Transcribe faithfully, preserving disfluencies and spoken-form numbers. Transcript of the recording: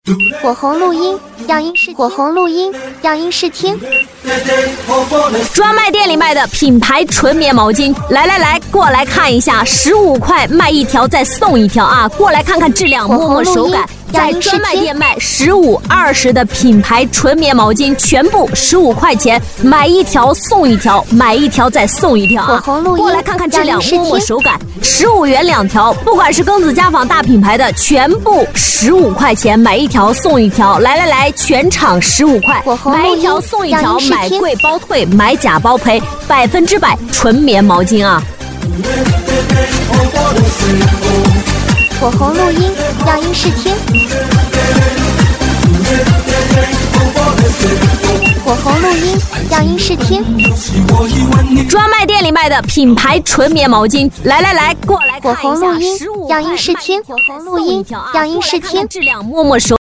火红录音，样音试火红录音，样音试听。 专卖店里卖的品牌纯棉毛巾，来来来，过来看一下，十五块卖一条，再送一条啊！过来看看质量，摸摸手感。在专卖店卖十五、二十的品牌纯棉毛巾，全部十五块钱，买一条送一条，买一条再送一条啊！过来看看质量，摸摸手感，十五元两条，不管是庚子家纺大品牌的，全部十五块钱，买一条送一条。来来来，全场十五块，买一条送一条，买贵包退，买假包赔，百分之百纯棉毛巾啊！ 火红录音，样音试听。火红录音，样音试听。 专卖店里卖的品牌纯棉毛巾，来来来，过来看一下。 火红录音，样音试听。火红录音，样音试听。 质量，摸摸手。